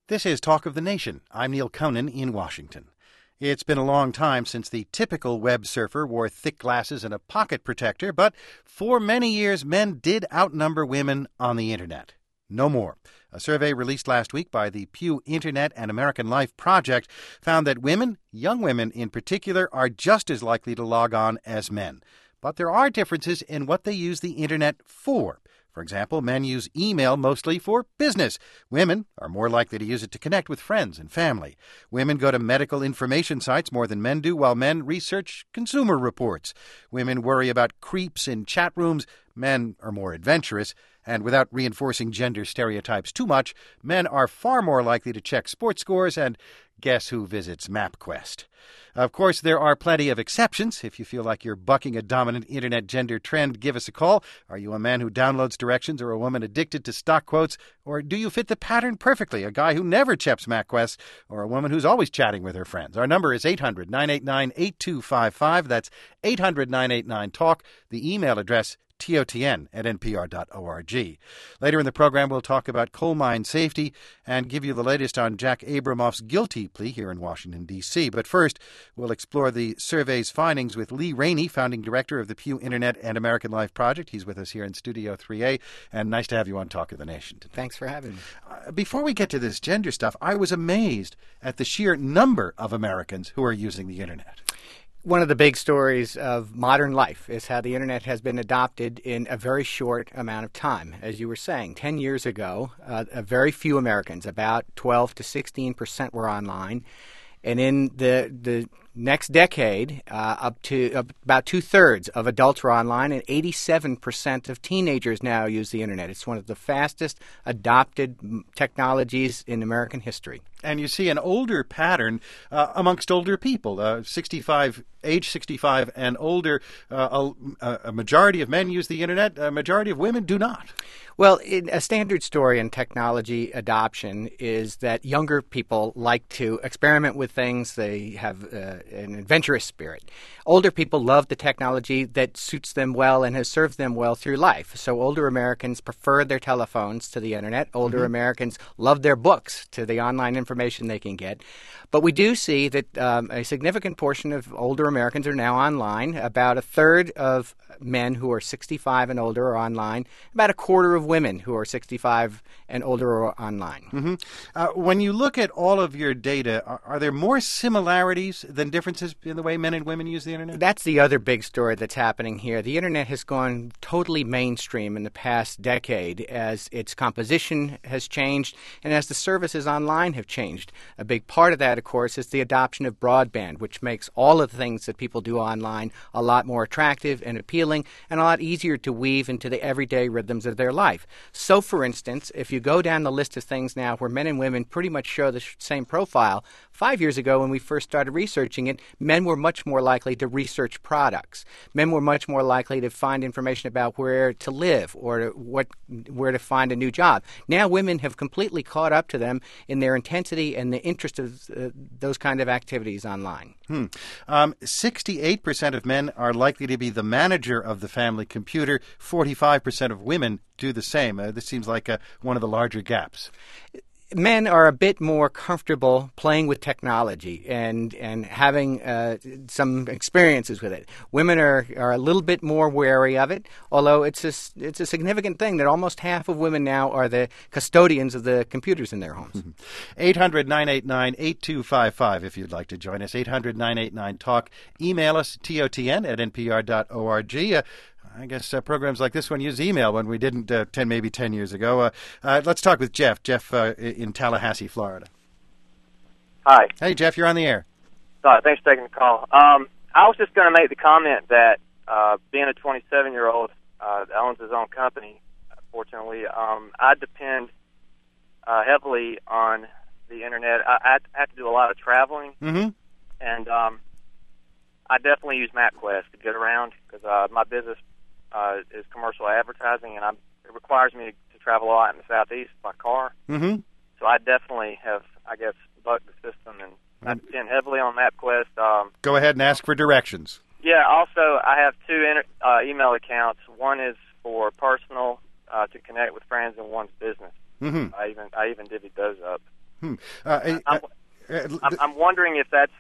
This is Talk of the Nation. I'm Neil Conan in Washington. It's been a long time since the typical web surfer wore thick glasses and a pocket protector, but for many years, men did outnumber women on the Internet. No more. A survey released last week by the Pew Internet and American Life Project found that women, young women in particular, are just as likely to log on as men. But there are differences in what they use the Internet for. For example, men use email mostly for business. Women are more likely to use it to connect with friends and family. Women go to medical information sites more than men do, while men research consumer reports. Women worry about creeps in chat rooms. Men are more adventurous. And without reinforcing gender stereotypes too much, men are far more likely to check sports scores and guess who visits MapQuest. Of course, there are plenty of exceptions. If you feel like you're bucking a dominant internet gender trend, give us a call. Are you a man who downloads directions or a woman addicted to stock quotes? Or do you fit the pattern perfectly, a guy who never checks MapQuest or a woman who's always chatting with her friends? Our number is 800-989-8255. That's 800-989-TALK. The email address TOTN@NPR.org. Later in the program, we'll talk about coal mine safety and give you the latest on Jack Abramoff's guilty plea here in Washington, D.C. But first, we'll explore the survey's findings with Lee Rainey, founding director of the Pew Internet and American Life Project. He's with us here in Studio 3A, and nice to have you on Talk of the Nation today. Thanks for having me. Before we get to this gender stuff, I was amazed at the sheer number of Americans who are using the Internet. One of the big stories of modern life is how the Internet has been adopted in a very short amount of time. As you were saying, 10 years ago, very few Americans, about 12 to 16%, were online. And in the next decade, up to about two-thirds of adults were online, and 87% of teenagers now use the Internet. It's one of the fastest adopted technologies in American history. And you see an older pattern amongst older people, age 65 and older. A majority of men use the Internet. A majority of women do not. Well, a standard story in technology adoption is that younger people like to experiment with things. They have an adventurous spirit. Older people love the technology that suits them well and has served them well through life. So older Americans prefer their telephones to the Internet. Older Americans love their books to the online information they can get. But we do see that a significant portion of older Americans are now online. About a third of men who are 65 and older are online. About a quarter of women who are 65 and older are online. When you look at all of your data, are there more similarities than differences in the way men and women use the Internet? That's the other big story that's happening here. The Internet has gone totally mainstream in the past decade as its composition has changed and as the services online have changed. A big part of that, of course, is the adoption of broadband, which makes all of the things that people do online a lot more attractive and appealing and a lot easier to weave into the everyday rhythms of their life. So, for instance, if you go down the list of things now where men and women pretty much show the same profile, 5 years ago when we first started researching it, men were much more likely to research products. Men were much more likely to find information about where to live or where to find a new job. Now women have completely caught up to them in their intensity and the interest of those kind of activities online. 68% of men are likely to be the manager of the family computer. 45% of women do the same. This seems like one of the larger gaps. Men are a bit more comfortable playing with technology and having some experiences with it. Women are a little bit more wary of it, although it's a significant thing that almost half of women now are the custodians of the computers in their homes. 800-989-8255 if you'd like to join us. 800-989-TALK. Email us, TOTN@NPR.org. I guess programs like this one use email when we didn't 10 years ago. Let's talk with Jeff. Jeff in Tallahassee, Florida. Hi. Hey, Jeff, you're on the air. Thanks for taking the call. I was just going to make the comment that being a 27-year-old that owns his own company, fortunately, I depend heavily on the Internet. I have to do a lot of traveling, and I definitely use MapQuest to get around because my business is commercial advertising, and it requires me to travel a lot in the Southeast by car. So I definitely have, I guess, bucked the system, and I depend heavily on MapQuest. Go ahead and ask for directions. Yeah, also, I have two email accounts. One is for personal, to connect with friends, and one's business. I even divvied those up. I'm wondering if that's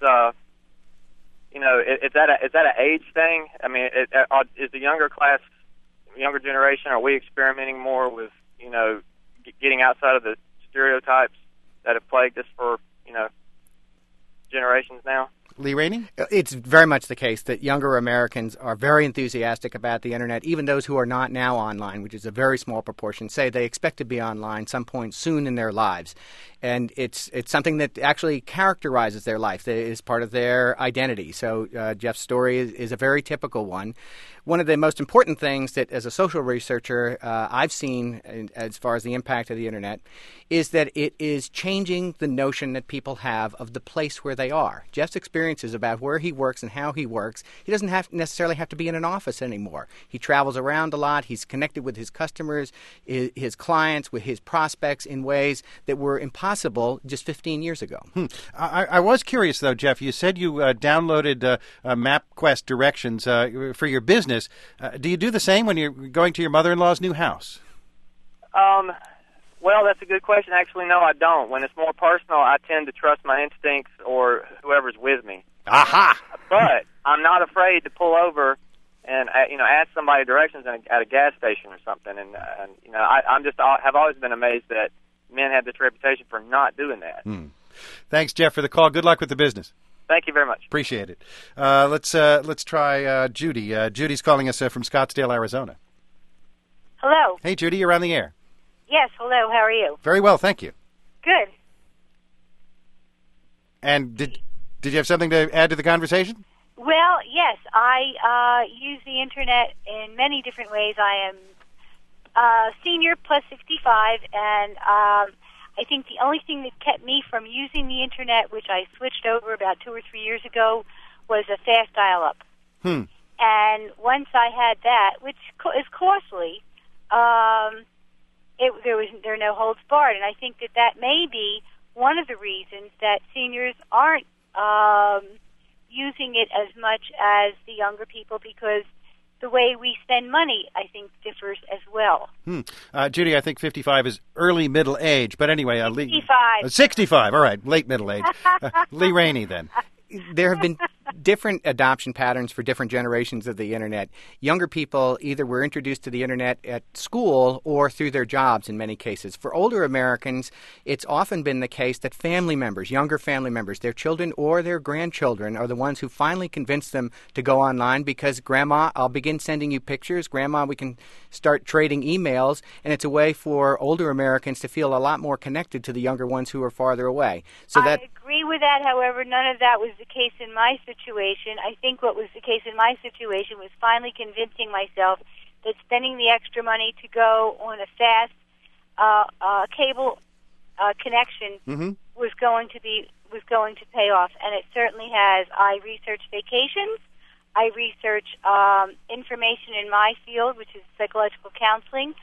is that an age thing? I mean, is the younger generation, are we experimenting more with getting outside of the stereotypes that have plagued us for generations now? Lee Rainey? It's very much the case that younger Americans are very enthusiastic about the Internet. Even those who are not now online, which is a very small proportion, say they expect to be online some point soon in their lives. And it's something that actually characterizes their life. It is part of their identity. So Jeff's story is a very typical one. One of the most important things that, as a social researcher, I've seen as far as the impact of the Internet is that it is changing the notion that people have of the place where they are. Jeff's experiences about where he works and how he works, he doesn't necessarily have to be in an office anymore. He travels around a lot. He's connected with his customers, his clients, with his prospects in ways that were impossible just 15 years ago. I was curious, though, Jeff. You said you downloaded MapQuest directions for your business. Do you do the same when you're going to your mother-in-law's new house? Well, that's a good question. Actually, no, I don't. When it's more personal, I tend to trust my instincts or whoever's with me. Aha! But I'm not afraid to pull over and ask somebody directions at a gas station or something. And have always been amazed that men have this reputation for not doing that. Thanks, Jeff, for the call. Good luck with the business. Thank you very much. Appreciate it. Let's try Judy. Judy's calling us from Scottsdale, Arizona. Hello. Hey, Judy, you're on the air. Yes, hello. How are you? Very well, thank you. Good. And did you have something to add to the conversation? Well, yes. I use the Internet in many different ways. I am senior plus 65, and I think the only thing that kept me from using the Internet, which I switched over about 2 or 3 years ago, was a fast dial-up. And once I had that, which is costly, there are no holds barred. And I think that may be one of the reasons that seniors aren't using it as much as the younger people, because the way we spend money, I think, differs as well. Judy, I think 55 is early middle age. But anyway, 65. 65, all right, late middle age. Lee Rainey, then. There have been different adoption patterns for different generations of the Internet. Younger people either were introduced to the Internet at school or through their jobs in many cases. For older Americans, it's often been the case that family members, younger family members, their children or their grandchildren are the ones who finally convince them to go online because, Grandma, I'll begin sending you pictures. Grandma, we can start trading emails. And it's a way for older Americans to feel a lot more connected to the younger ones who are farther away. I agree with that. However, none of that was the case in my situation. I think what was the case in my situation was finally convincing myself that spending the extra money to go on a fast cable connection was going to pay off, and it certainly has. I research vacations. I research information in my field, which is psychological counseling.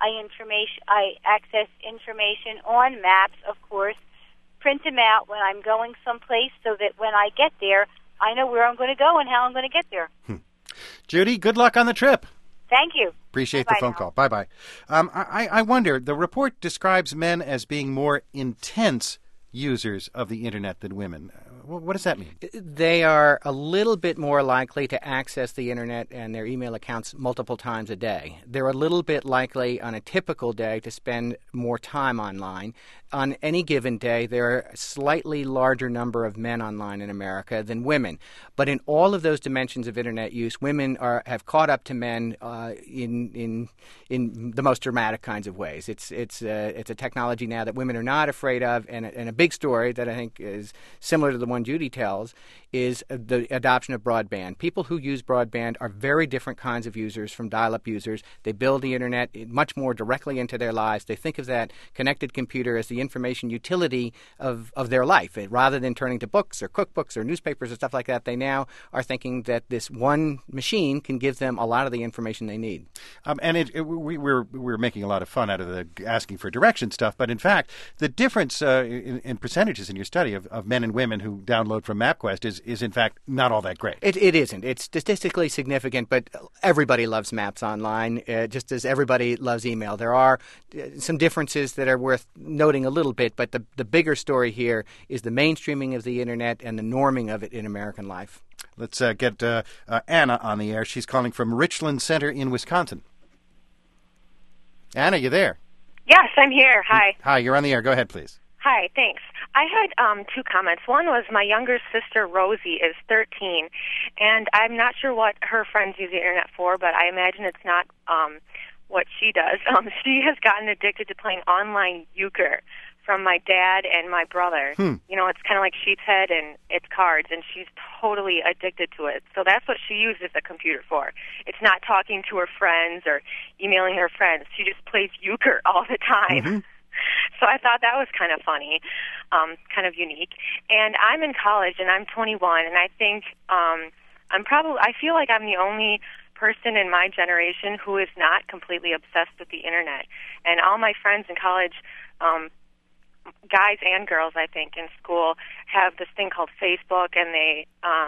I access information on maps, of course. Print them out when I'm going someplace so that when I get there, I know where I'm going to go and how I'm going to get there. Judy, good luck on the trip. Thank you. Appreciate the phone call. Bye-bye. I wonder, the report describes men as being more intense users of the Internet than women. What does that mean? They are a little bit more likely to access the Internet and their email accounts multiple times a day. They're a little bit likely on a typical day to spend more time online. On any given day, there are a slightly larger number of men online in America than women. But in all of those dimensions of Internet use, women have caught up to men in the most dramatic kinds of ways. It's a technology now that women are not afraid of, and a big story that I think is similar to the one Judy tells is the adoption of broadband. People who use broadband are very different kinds of users from dial-up users. They build the Internet much more directly into their lives. They think of that connected computer as the information utility of their life. Rather than turning to books or cookbooks or newspapers or stuff like that, they now are thinking that this one machine can give them a lot of the information they need. We're making a lot of fun out of the asking for direction stuff, but in fact, the difference in percentages in your study of men and women who download from MapQuest is in fact not all that great. It isn't. It's statistically significant, but everybody loves maps online, just as everybody loves email. There are some differences that are worth noting a little bit, but the bigger story here is the mainstreaming of the Internet and the norming of it in American life. Let's get Anna on the air. She's calling from Richland Center in Wisconsin. Anna, you there? Yes, I'm here. Hi. Hi, you're on the air. Go ahead, please. Hi, thanks. I had two comments. One was my younger sister, Rosie, is 13, and I'm not sure what her friends use the Internet for, but I imagine it's not what she does. She has gotten addicted to playing online euchre from my dad and my brother. You know, it's kind of like Sheep's Head, and it's cards, and she's totally addicted to it. So that's what she uses the computer for. It's not talking to her friends or emailing her friends. She just plays euchre all the time. So I thought that was kind of funny, kind of unique. And I'm in college, and I'm 21, and I think I feel like I'm the only person in my generation who is not completely obsessed with the Internet. And all my friends in college, guys and girls, I think, in school, have this thing called Facebook, and they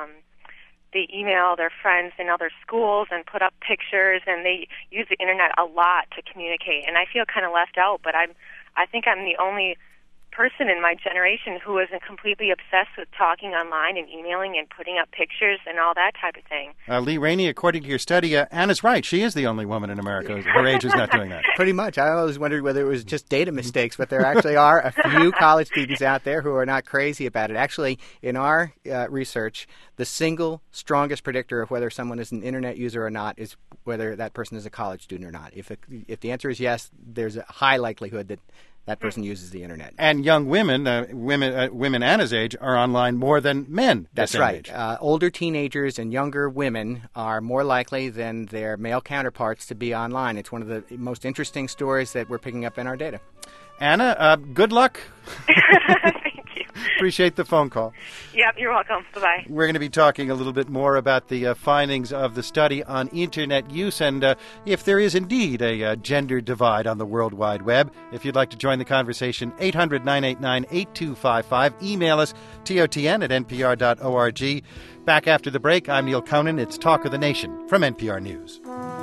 email their friends in other schools and put up pictures, and they use the Internet a lot to communicate. And I feel kind of left out, but I think I'm the only person in my generation who isn't completely obsessed with talking online and emailing and putting up pictures and all that type of thing. Lee Rainey, according to your study, Anna's right. She is the only woman in America. Her age is not doing that. Pretty much. I always wondered whether it was just data mistakes, but there actually are a few college students out there who are not crazy about it. Actually, in our research, the single strongest predictor of whether someone is an Internet user or not is whether that person is a college student or not. If the answer is yes, there's a high likelihood that person uses the Internet. And young women Anna's age, are online more than men. That's right. Older teenagers and younger women are more likely than their male counterparts to be online. It's one of the most interesting stories that we're picking up in our data. Anna, good luck. Thank you. Appreciate the phone call. Yep, you're welcome. Bye-bye. We're going to be talking a little bit more about the findings of the study on Internet use and if there is indeed a gender divide on the World Wide Web. If you'd like to join the conversation, 800-989-8255. Email us, totn@npr.org. Back after the break, I'm Neil Conan. It's Talk of the Nation from NPR News.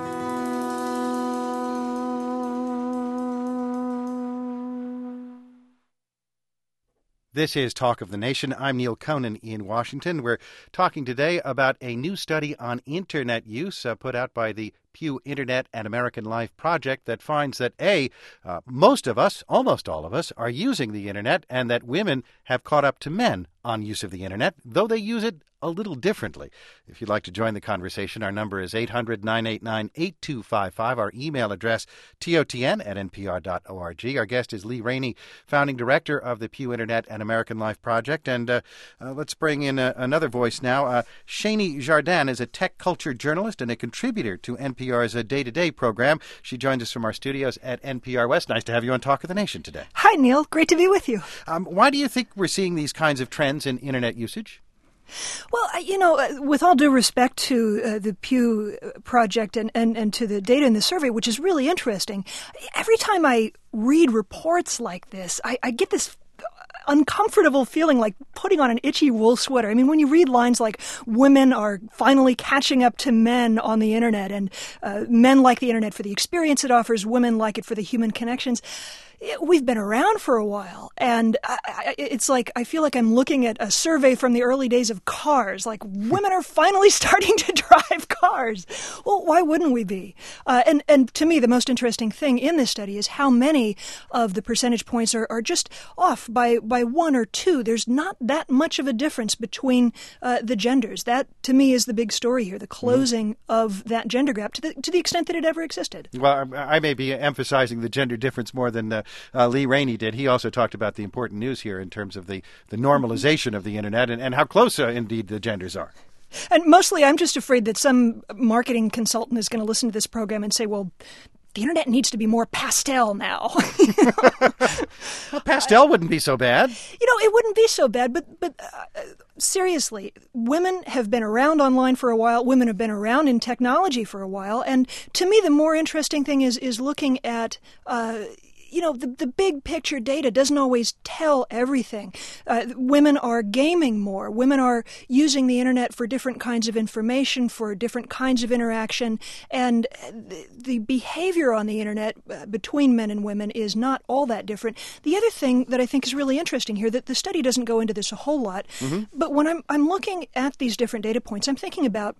This is Talk of the Nation. I'm Neil Conan in Washington. We're talking today about a new study on Internet use put out by the Pew Internet and American Life Project that finds that, most of us, almost all of us, are using the Internet and that women have caught up to men on use of the Internet, though they use it a little differently. If you'd like to join the conversation, our number is 800-989-8255. Our email address, totn@npr.org. Our guest is Lee Rainey, founding director of the Pew Internet and American Life Project. And let's bring in another voice now. Shani Jardin is a tech culture journalist and a contributor to NPR's day-to-day program. She joins us from our studios at NPR West. Nice to have you on Talk of the Nation today. Hi, Neil. Great to be with you. Why do you think we're seeing these kinds of trends in Internet usage? Well, with all due respect to the Pew Project and to the data in the survey, which is really interesting, every time I read reports like this, I get this uncomfortable feeling like putting on an itchy wool sweater. I mean, when you read lines like women are finally catching up to men on the Internet and men like the Internet for the experience it offers, women like it for the human connections, we've been around for a while, and it's like I feel like I'm looking at a survey from the early days of cars. Like, women are finally starting to drive cars. Well, why wouldn't we be? And to me, the most interesting thing in this study is how many of the percentage points are just off by one or two. There's not that much of a difference between the genders. That, to me, is the big story here, the closing of that gender gap to the extent that it ever existed. Well, I may be emphasizing the gender difference more than Lee Rainey did. He also talked about the important news here in terms of the normalization of the Internet and how close, indeed, the genders are. And mostly I'm just afraid that some marketing consultant is going to listen to this program and say, well, the Internet needs to be more pastel now. Well, pastel wouldn't be so bad. It wouldn't be so bad, but seriously, women have been around online for a while. Women have been around in technology for a while. And to me, the more interesting thing is looking at the big picture data doesn't always tell everything. Women are gaming more. Women are using the internet for different kinds of information, for different kinds of interaction, and the behavior on the internet between men and women is not all that different. The other thing that I think is really interesting here, that the study doesn't go into this a whole lot, but when I'm looking at these different data points, I'm thinking about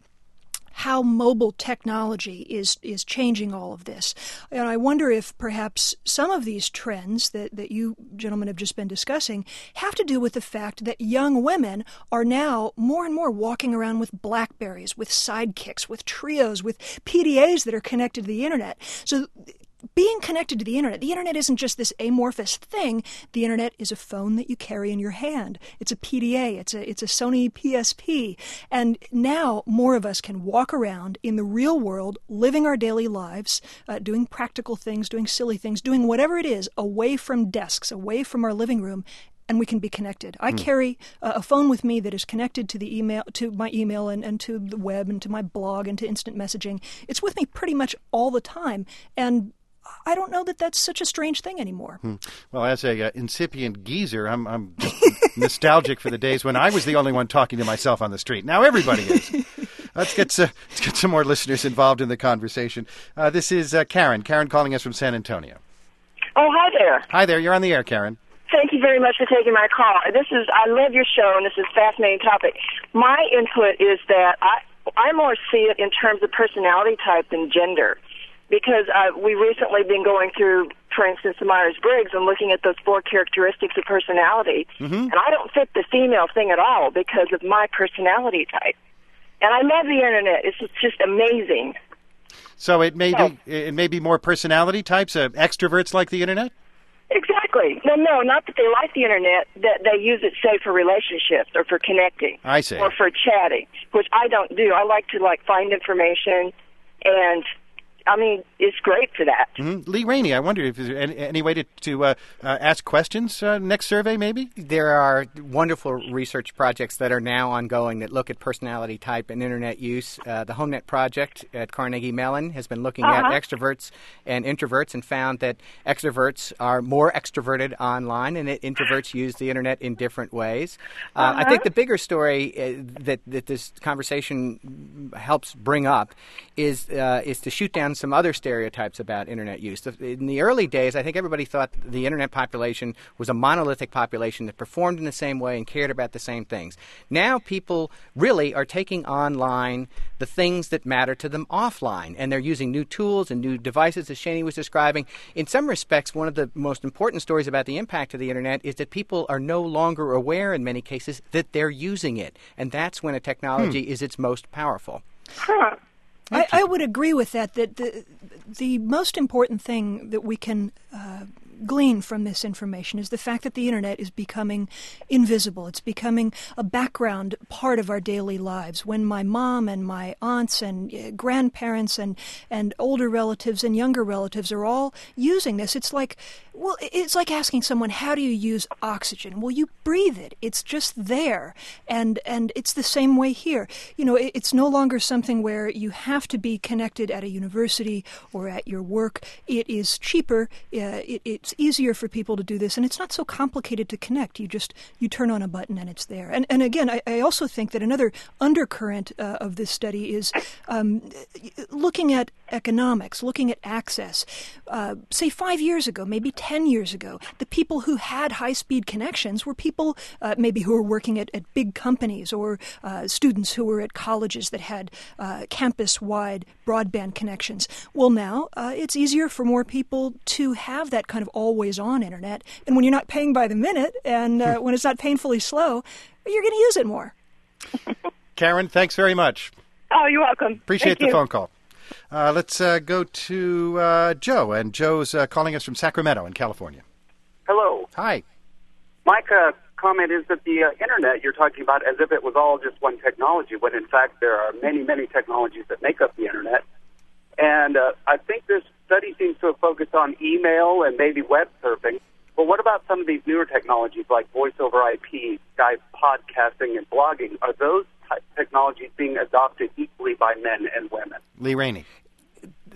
how mobile technology is changing all of this. And I wonder if perhaps some of these trends that you gentlemen have just been discussing have to do with the fact that young women are now more and more walking around with BlackBerries, with Sidekicks, with Trios, with PDAs that are connected to the internet. So being connected to the internet isn't just this amorphous thing. The internet is a phone that you carry in your hand. It's a PDA. It's a Sony PSP. And now more of us can walk around in the real world, living our daily lives, doing practical things, doing silly things, doing whatever it is, away from desks, away from our living room, and we can be connected. I carry a phone with me that is connected to the email, to my email and to the web and to my blog and to instant messaging. It's with me pretty much all the time. And I don't know that that's such a strange thing anymore. Well, as a incipient geezer, I'm nostalgic for the days when I was the only one talking to myself on the street. Now everybody is. Let's get some more listeners involved in the conversation. This is Karen. Karen calling us from San Antonio. Oh, hi there. Hi there. You're on the air, Karen. Thank you very much for taking my call. I love your show, and this is a fascinating topic. My input is that I more see it in terms of personality type than gender. Because we've recently been going through, for instance, the Myers-Briggs and looking at those 4 characteristics of personality. And I don't fit the female thing at all because of my personality type. And I love the internet. It's just amazing. So it may be more personality types, extroverts like the internet? Exactly. No, not that they like the internet, that they use it, say, for relationships or for connecting. I see. Or for chatting, which I don't do. I like to, find information and... I mean, it's great for that. Lee Rainey, I wonder if there's any way to ask questions next survey, maybe? There are wonderful research projects that are now ongoing that look at personality type and internet use. The HomeNet project at Carnegie Mellon has been looking at extroverts and introverts and found that extroverts are more extroverted online and that introverts use the internet in different ways. I think the bigger story that this conversation helps bring up is to shoot down some other stereotypes about internet use. In the early days, I think everybody thought the internet population was a monolithic population that performed in the same way and cared about the same things. Now people really are taking online the things that matter to them offline, and they're using new tools and new devices, as Shani was describing. In some respects, one of the most important stories about the impact of the internet is that people are no longer aware in many cases that they're using it, and that's when a technology is its most powerful. I would agree with that the most important thing that we can glean from this information is the fact that the internet is becoming invisible. It's becoming a background part of our daily lives. When my mom and my aunts and grandparents and older relatives and younger relatives are all using this, it's like asking someone, how do you use oxygen? Well, you breathe it. It's just there. And it's the same way here. It's no longer something where you have to be connected at a university or at your work. It is cheaper. It's easier for people to do this, and it's not so complicated to connect. You turn on a button and it's there. And again, I also think that another undercurrent of this study is looking at economics, looking at access. Say 5 years ago, maybe 10 years ago, the people who had high-speed connections were people maybe who were working at big companies or students who were at colleges that had campus-wide broadband connections. Well, now it's easier for more people to have that kind of always-on internet. And when you're not paying by the minute and when it's not painfully slow, you're going to use it more. Karen, thanks very much. Oh, you're welcome. Appreciate the phone call. Let's go to Joe, and Joe's calling us from Sacramento in California. Hello. Hi. My comment is that the Internet you're talking about as if it was all just one technology, when in fact there are many, many technologies that make up the Internet. And I think this study seems to have focused on email and maybe web surfing. But what about some of these newer technologies like voice over IP, Skype, podcasting, and blogging? Are those technologies being adopted equally by men and women? Lee Rainey.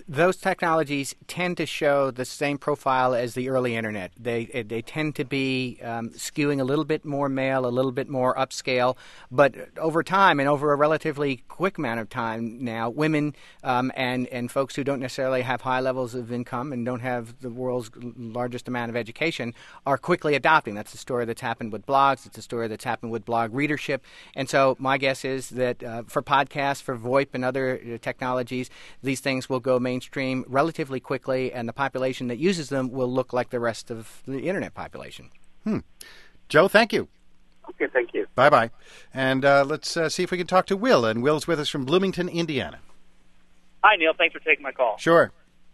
those technologies tend to show the same profile as the early Internet. They tend to be skewing a little bit more male, a little bit more upscale. But over time, and over a relatively quick amount of time now, women and folks who don't necessarily have high levels of income and don't have the world's largest amount of education are quickly adopting. That's the story that's happened with blogs. It's a story that's happened with blog readership. And so my guess is that for podcasts, for VoIP and other technologies, these things will go mainstream relatively quickly, and the population that uses them will look like the rest of the Internet population. Joe, thank you. Okay, thank you. Bye-bye. And let's see if we can talk to Will. And Will's with us from Bloomington, Indiana. Hi, Neil. Thanks for taking my call. Sure.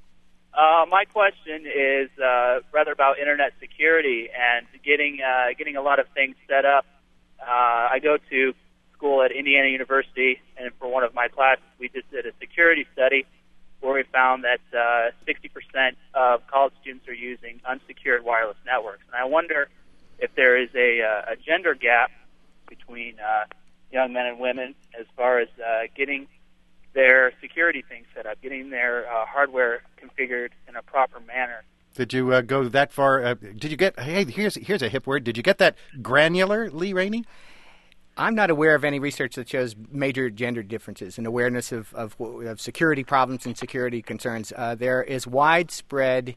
My question is rather about Internet security and getting a lot of things set up. I go to school at Indiana University, and for one of my classes, we just did a security study where we found that 60% of college students are using unsecured wireless networks. And I wonder if there is a gender gap between young men and women as far as getting their security things set up, getting their hardware configured in a proper manner. Did you go that far? Did you get, hey, here's a hip word, did you get that granular, Lee Rainey? I'm not aware of any research that shows major gender differences in awareness of security problems and security concerns. There is widespread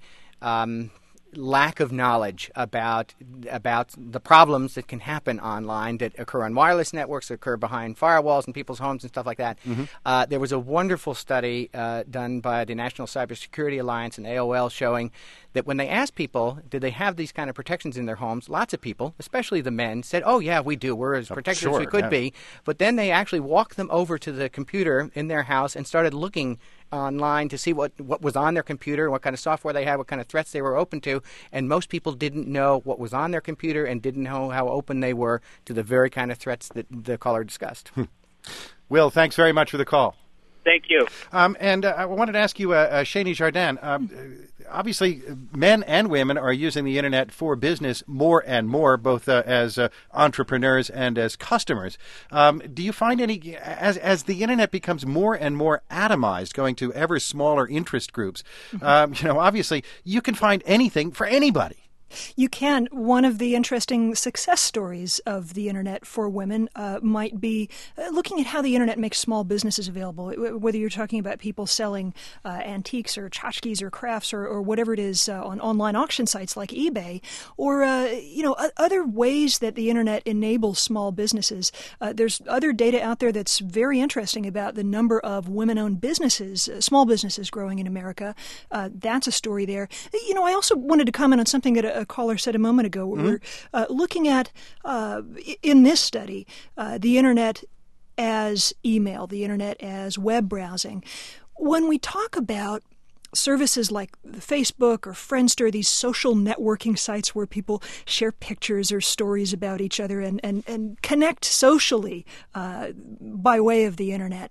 lack of knowledge about the problems that can happen online that occur on wireless networks, that occur behind firewalls in people's homes and stuff like that. Mm-hmm. There was a wonderful study done by the National Cybersecurity Alliance and AOL showing that when they asked people, did they have these kind of protections in their homes, lots of people, especially the men, said, oh, yeah, we do. We're as protected as we could be. But then they actually walked them over to the computer in their house and started looking online to see what was on their computer, what kind of software they had, what kind of threats they were open to. And most people didn't know what was on their computer and didn't know how open they were to the very kind of threats that the caller discussed. Will, thanks very much for the call. Thank you. And I wanted to ask you, Shani Jardin, obviously men and women are using the Internet for business more and more, both as entrepreneurs and as customers. Do you find any, as the Internet becomes more and more atomized, going to ever smaller interest groups, obviously you can find anything for anybody? You can. One of the interesting success stories of the Internet for women might be looking at how the Internet makes small businesses available, whether you're talking about people selling antiques or tchotchkes or crafts or whatever it is on online auction sites like eBay, or other ways that the Internet enables small businesses. There's other data out there that's very interesting about the number of women-owned businesses, small businesses growing in America. That's a story there. I also wanted to comment on something that a caller said a moment ago. Mm-hmm. We're looking at, in this study, the Internet as email, the Internet as web browsing. When we talk about services like Facebook or Friendster, these social networking sites where people share pictures or stories about each other and connect socially by way of the Internet,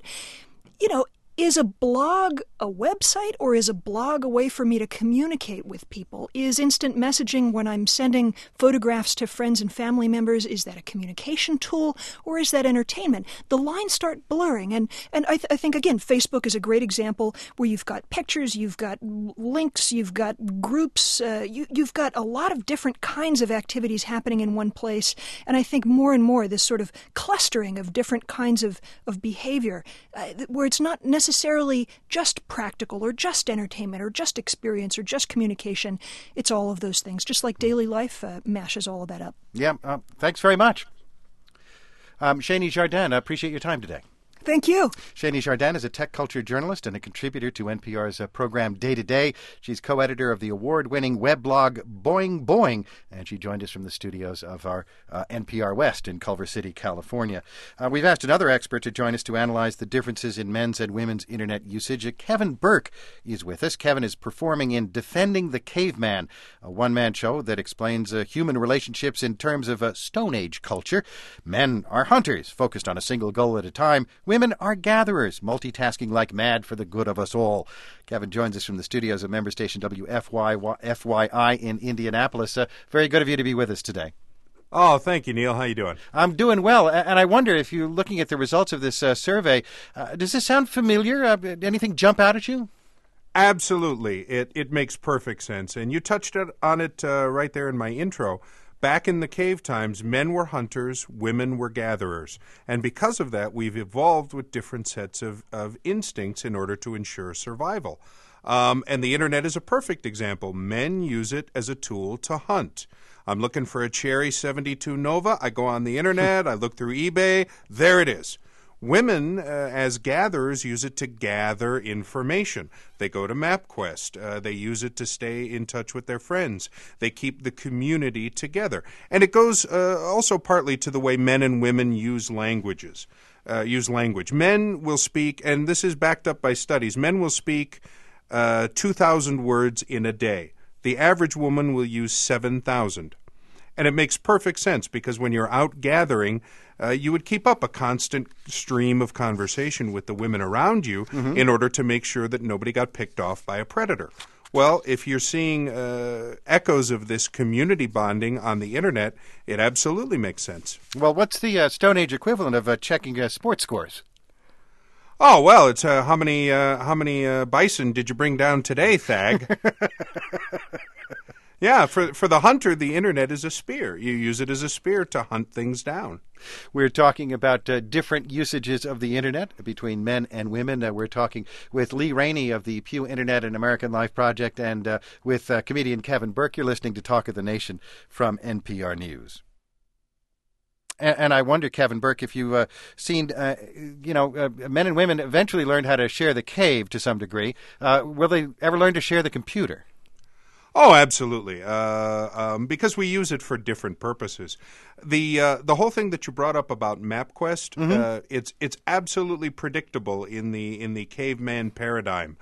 is a blog a website, or is a blog a way for me to communicate with people? Is instant messaging when I'm sending photographs to friends and family members, is that a communication tool, or is that entertainment? The lines start blurring, and I think, again, Facebook is a great example where you've got pictures, you've got links, you've got groups, you've got a lot of different kinds of activities happening in one place, and I think more and more this sort of clustering of different kinds of behavior, where it's not necessarily just practical or just entertainment or just experience or just communication. It's all of those things, just like daily life mashes all of that up. Yeah, thanks very much. Shani Jardin, I appreciate your time today. Thank you. Shani Jardin is a tech culture journalist and a contributor to NPR's program Day to Day. She's co-editor of the award-winning weblog Boing Boing, and she joined us from the studios of our NPR West in Culver City, California. We've asked another expert to join us to analyze the differences in men's and women's Internet usage. Kevin Burke is with us. Kevin is performing in Defending the Caveman, a one-man show that explains human relationships in terms of Stone Age culture. Men are hunters, focused on a single goal at a time. Women are gatherers, multitasking like mad for the good of us all. Kevin joins us from the studios of member station WFYI in Indianapolis. Very good of you to be with us today. Oh, thank you, Neil. How you doing? I'm doing well. And I wonder if you're looking at the results of this survey, does this sound familiar? Anything jump out at you? Absolutely. It makes perfect sense. And you touched on it right there in my intro. Back in the cave times, men were hunters, women were gatherers. And because of that, we've evolved with different sets of instincts in order to ensure survival. And the Internet is a perfect example. Men use it as a tool to hunt. I'm looking for a Cherry 72 Nova. I go on the Internet. I look through eBay. There it is. Women, as gatherers, use it to gather information. They go to MapQuest. They use it to stay in touch with their friends. They keep the community together. And it goes also partly to the way men and women use language. Men will speak, and this is backed up by studies, men will speak 2,000 words in a day. The average woman will use 7,000. And it makes perfect sense because when you're out gathering, you would keep up a constant stream of conversation with the women around you in order to make sure that nobody got picked off by a predator. Well, if you're seeing echoes of this community bonding on the Internet, it absolutely makes sense. Well, what's the Stone Age equivalent of checking sports scores? Oh, well, it's how many bison did you bring down today, Thag? Yeah, for the hunter, the Internet is a spear. You use it as a spear to hunt things down. We're talking about different usages of the Internet between men and women. We're talking with Lee Rainey of the Pew Internet and American Life Project and with comedian Kevin Burke. You're listening to Talk of the Nation from NPR News. And I wonder, Kevin Burke, if you've seen, men and women eventually learned how to share the cave to some degree. Will they ever learn to share the computer? Oh, absolutely. Because we use it for different purposes. The whole thing that you brought up about MapQuest, it's absolutely predictable in the caveman paradigm.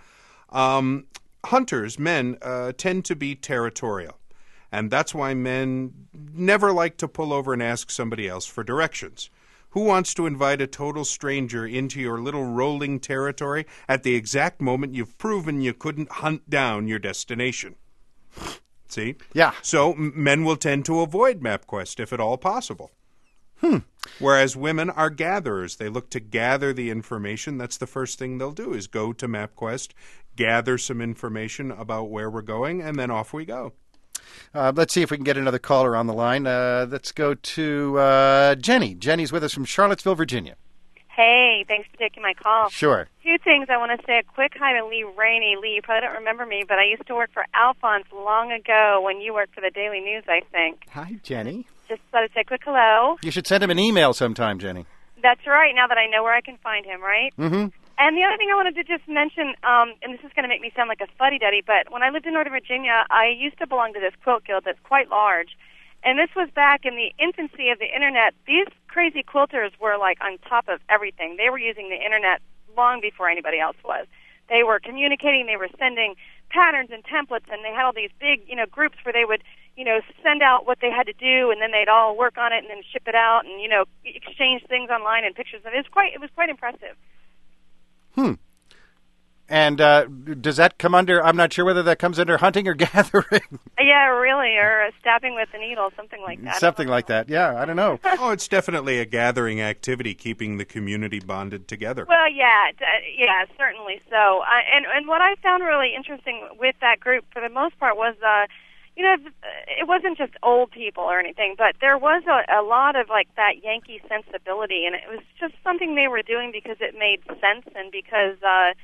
Hunters, men, tend to be territorial. And that's why men never like to pull over and ask somebody else for directions. Who wants to invite a total stranger into your little rolling territory at the exact moment you've proven you couldn't hunt down your destination? See? Yeah. So men will tend to avoid MapQuest if at all possible. Whereas women are gatherers. They look to gather the information. That's the first thing they'll do is go to MapQuest, gather some information about where we're going, and then off we go. Let's see if we can get another caller on the line. Let's go to Jenny. Jenny's with us from Charlottesville, Virginia. Hey, thanks for taking my call. Sure. Two things. I want to say a quick hi to Lee Rainey. Lee, you probably don't remember me, but I used to work for Alphonse long ago when you worked for the Daily News, I think. Hi, Jenny. Just thought I'd say a quick hello. You should send him an email sometime, Jenny. That's right, now that I know where I can find him, right? Mm-hmm. And the other thing I wanted to just mention, and this is going to make me sound like a fuddy-duddy, but when I lived in Northern Virginia, I used to belong to this quilt guild that's quite large. And this was back in the infancy of the Internet. These crazy quilters were, like, on top of everything. They were using the Internet long before anybody else was. They were communicating. They were sending patterns and templates, and they had all these big, groups where they would, send out what they had to do, and then they'd all work on it and then ship it out and, exchange things online and pictures. And it was quite impressive. And does that come under, I'm not sure whether that comes under hunting or gathering. Yeah, really, or stabbing with a needle, something like that. Something like that, yeah, I don't know. Oh, it's definitely a gathering activity, keeping the community bonded together. Well, yeah, certainly so. And what I found really interesting with that group, for the most part, was, it wasn't just old people or anything, but there was a lot of, like, that Yankee sensibility, and it was just something they were doing because it made sense and because...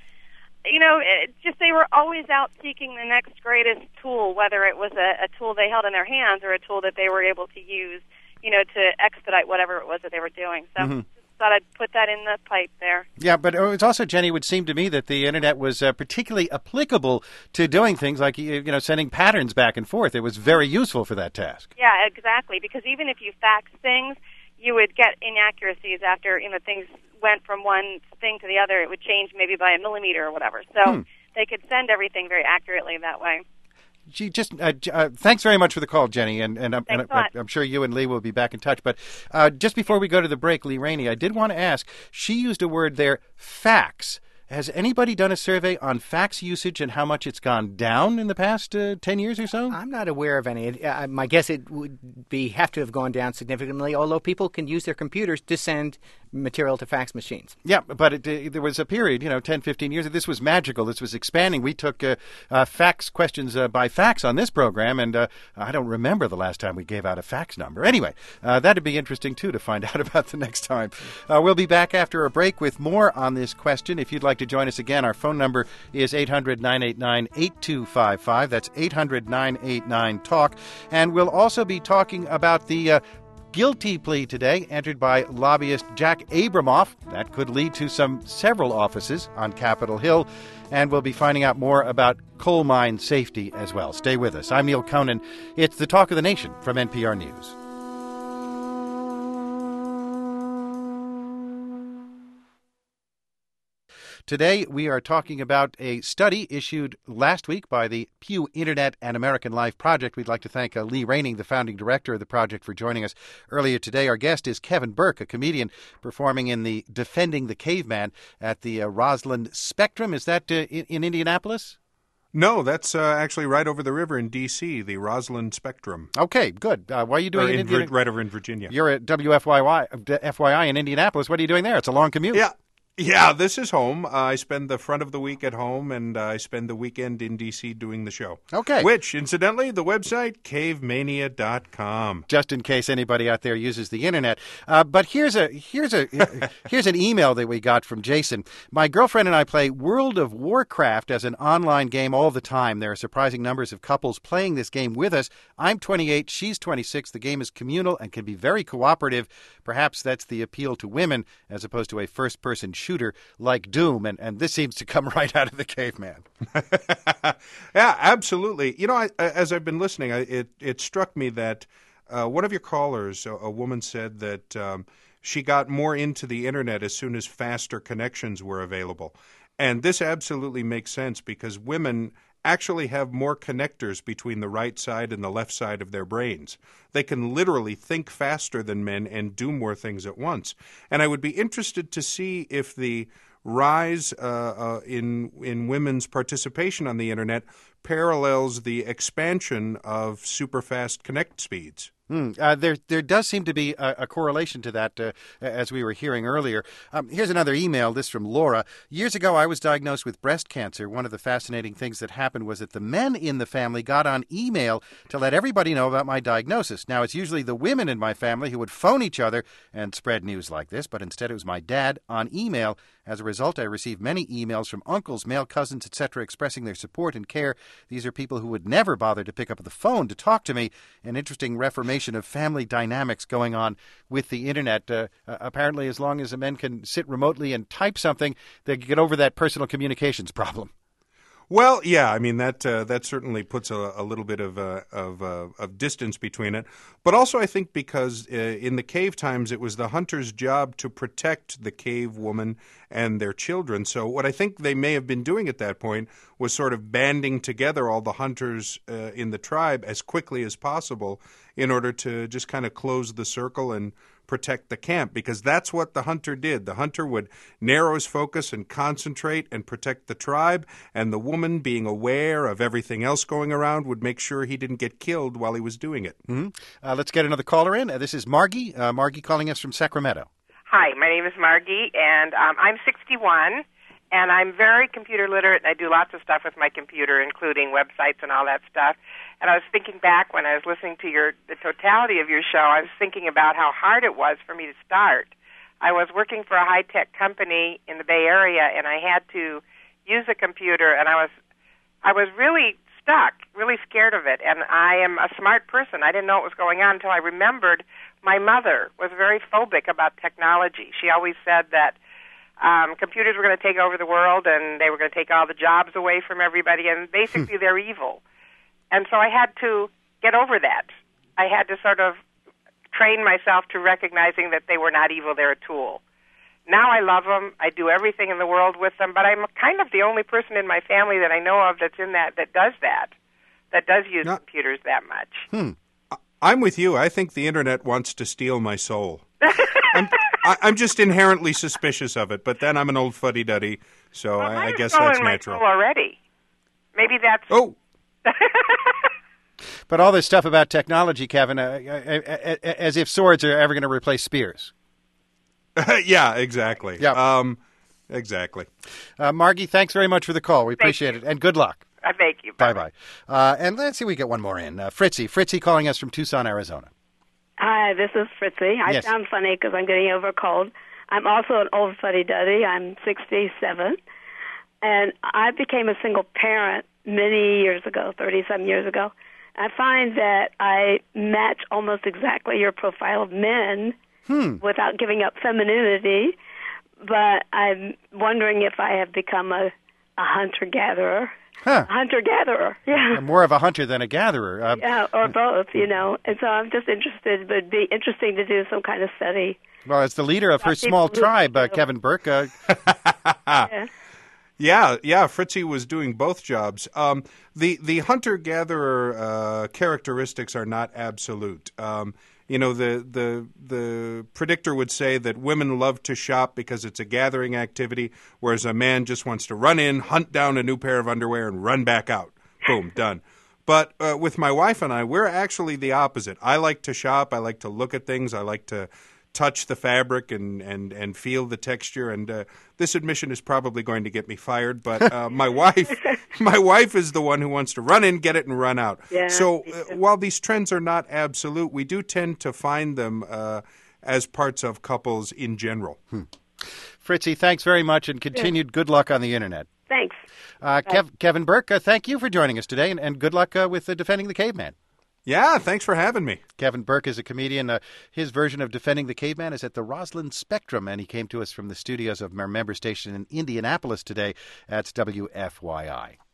they were always out seeking the next greatest tool, whether it was a tool they held in their hands or a tool that they were able to use, to expedite whatever it was that they were doing. So just thought I'd put that in the pipe there. Yeah, but it's also, Jenny, it would seem to me that the Internet was particularly applicable to doing things like, sending patterns back and forth. It was very useful for that task. Yeah, exactly, because even if you fax things, you would get inaccuracies after, things went from one thing to the other. It would change maybe by a millimeter or whatever. So they could send everything very accurately that way. Gee, just thanks very much for the call, Jenny, and I'm sure you and Lee will be back in touch. But just before we go to the break, Lee Rainey, I did want to ask, she used a word there, fax. Has anybody done a survey on fax usage and how much it's gone down in the past 10 years or so? I'm not aware of any. My guess it would have to have gone down significantly, although people can use their computers to send material to fax machines. Yeah, but there was a period, 10, 15 years, this was magical. This was expanding. We took fax questions by fax on this program, and I don't remember the last time we gave out a fax number. Anyway, that'd be interesting, too, to find out about the next time. We'll be back after a break with more on this question. If you'd like to join us again, our phone number is 800-989-8255. That's 800-989-TALK. And we'll also be talking about the guilty plea today entered by lobbyist Jack Abramoff. That could lead to several offices on Capitol Hill. And we'll be finding out more about coal mine safety as well. Stay with us. I'm Neil Conan. It's the Talk of the Nation from NPR News. Today, we are talking about a study issued last week by the Pew Internet and American Life Project. We'd like to thank Lee Raining, the founding director of the project, for joining us earlier today. Our guest is Kevin Burke, a comedian performing in the Defending the Caveman at the Roslyn Spectrum. Is that in Indianapolis? No, that's actually right over the river in D.C., the Roslyn Spectrum. Okay, good. What are you doing in Indianapolis? Right over in Virginia. You're at FYI in Indianapolis. What are you doing there? It's a long commute. Yeah, this is home. I spend the front of the week at home, and I spend the weekend in D.C. doing the show. Okay. Which, incidentally, the website, cavemania.com. Just in case anybody out there uses the internet. But here's an email that we got from Jason. My girlfriend and I play World of Warcraft as an online game all the time. There are surprising numbers of couples playing this game with us. I'm 28, she's 26. The game is communal and can be very cooperative. Perhaps that's the appeal to women as opposed to a first-person shooter like Doom, and this seems to come right out of the caveman. Yeah, absolutely. As I've been listening, it struck me that one of your callers, a woman, said that she got more into the internet as soon as faster connections were available. And this absolutely makes sense because women actually have more connectors between the right side and the left side of their brains. They can literally think faster than men and do more things at once. And I would be interested to see if the rise in women's participation on the internet parallels the expansion of super-fast connect speeds. There does seem to be a correlation to that, as we were hearing earlier. Here's another email, this from Laura. Years ago, I was diagnosed with breast cancer. One of the fascinating things that happened was that the men in the family got on email to let everybody know about my diagnosis. Now, it's usually the women in my family who would phone each other and spread news like this, but instead it was my dad on email. As a result, I received many emails from uncles, male cousins, etc., expressing their support and care. These are people who would never bother to pick up the phone to talk to me. An interesting reformation of family dynamics going on with the internet. Apparently, as long as the men can sit remotely and type something, they can get over that personal communications problem. Well, yeah, I mean that certainly puts a little bit of distance between it, but also I think because in the cave times it was the hunter's job to protect the cave woman and their children. So what I think they may have been doing at that point was sort of banding together all the hunters in the tribe as quickly as possible in order to just kind of close the circle and protect the camp, because that's what the hunter did. The hunter would narrow his focus and concentrate and protect the tribe, and the woman, being aware of everything else going around, would make sure he didn't get killed while he was doing it. Mm-hmm. Let's get another caller in. This is Margie. Margie calling us from Sacramento. Hi, my name is Margie, and I'm 61, and I'm very computer literate, and I do lots of stuff with my computer, including websites and all that stuff. And I was thinking back when I was listening to the totality of your show, I was thinking about how hard it was for me to start. I was working for a high-tech company in the Bay Area, and I had to use a computer, and I was really stuck, really scared of it. And I am a smart person. I didn't know what was going on until I remembered my mother was very phobic about technology. She always said that computers were going to take over the world, and they were going to take all the jobs away from everybody, and basically they're evil. And so I had to get over that. I had to sort of train myself to recognizing that they were not evil, they're a tool. Now I love them. I do everything in the world with them, but I'm kind of the only person in my family that I know of that's in that does use computers that much. I'm with you. I think the internet wants to steal my soul. I'm just inherently suspicious of it, but then I'm an old fuddy-duddy, So well, I guess go that's in natural. My pool already. Maybe that's. Oh. But all this stuff about technology, Kevin, as if swords are ever going to replace spears. Yeah, exactly. Yeah. Exactly. Margie, thanks very much for the call. We appreciate it. And good luck. Thank you. Bye-bye. And let's see, we get one more in. Fritzy calling us from Tucson, Arizona. Hi, this is Fritzy. I Yes. sound funny because I'm getting over a cold. I'm also an old fuddy-duddy. I'm 67. And I became a single parent many years ago, 30-some years ago. I find that I match almost exactly your profile of men without giving up femininity. But I'm wondering if I have become a hunter-gatherer. Huh. A hunter-gatherer, yeah. More of a hunter than a gatherer. Yeah, or both, And so I'm just interested. It would be interesting to do some kind of study. Well, as the leader of her small tribe, Kevin Burke. Yeah, Fritzy was doing both jobs. The hunter-gatherer characteristics are not absolute. The predictor would say that women love to shop because it's a gathering activity, whereas a man just wants to run in, hunt down a new pair of underwear, and run back out. Boom, done. But with my wife and I, we're actually the opposite. I like to shop. I like to look at things. I like to touch the fabric and feel the texture. And this admission is probably going to get me fired. But my wife is the one who wants to run in, get it, and run out. Yeah, so while these trends are not absolute, we do tend to find them as parts of couples in general. Fritzy, thanks very much, and continued good luck on the Internet. Thanks. Kevin Burke, thank you for joining us today, and good luck with Defending the Caveman. Yeah, thanks for having me. Kevin Burke is a comedian. His version of Defending the Caveman is at the Roslyn Spectrum, and he came to us from the studios of our member station in Indianapolis today. That's WFYI.